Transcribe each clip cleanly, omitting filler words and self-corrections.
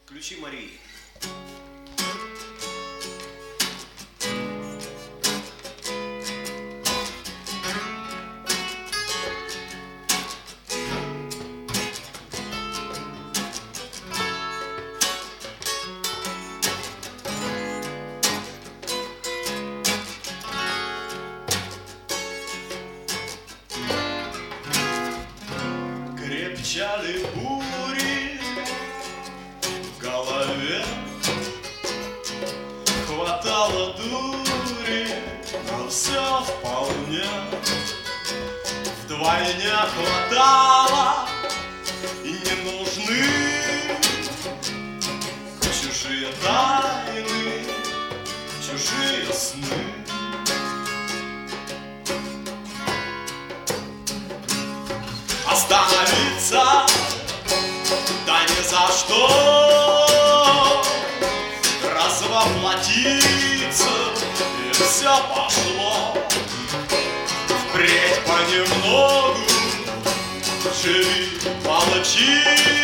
Ключи Марии. Крепчали бури в голове, хватало дури, но все вполне. Вдвойне хватало, и не нужны чужие тайны, чужие сны. Остановиться, да ни за что, развоплотиться, и все пошло. Впредь понемногу живи, молчи,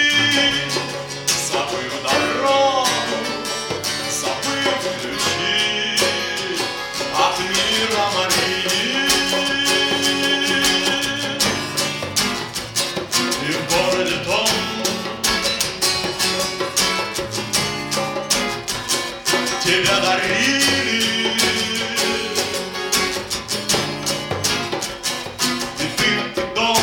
забыв дорогу, забыв ключи от мира Марии. И в городе том тебя дарили, и ты дом.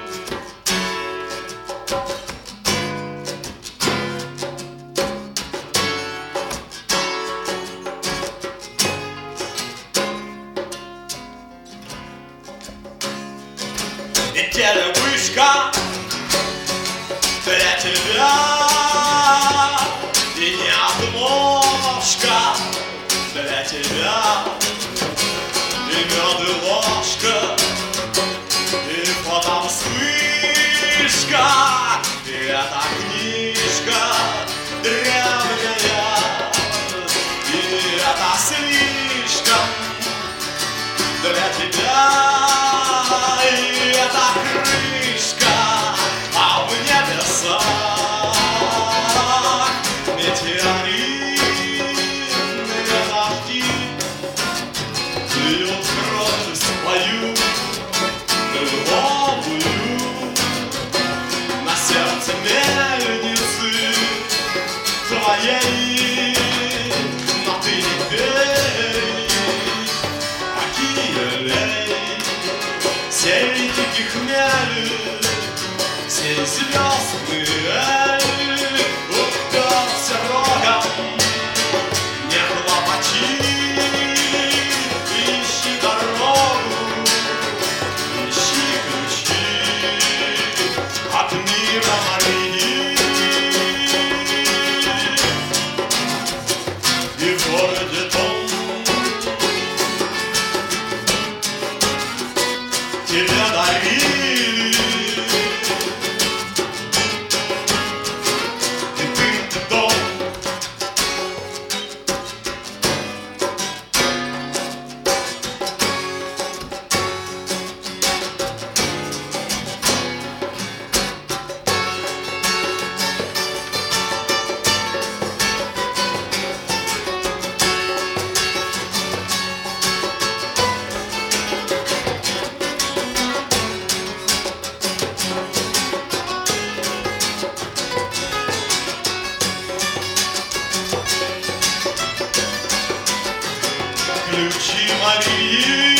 И телевышка для тебя, и не обложка для тебя, и мед и ложка, и фото вспышка, и эта книжка древняя, и это слишком для тебя, и эта крышка, а в небесах метеоритные дожди льют кровь свою новую на сердце мельницы твоей, но ты не пей, а лей, сей диких хмель, сей звездный эль, уперся рогом, не хлопочи, ищи дорогу, ищи ключи от мира Марии. И в городе том тебя дарили, и ты дом. Ключи Марии.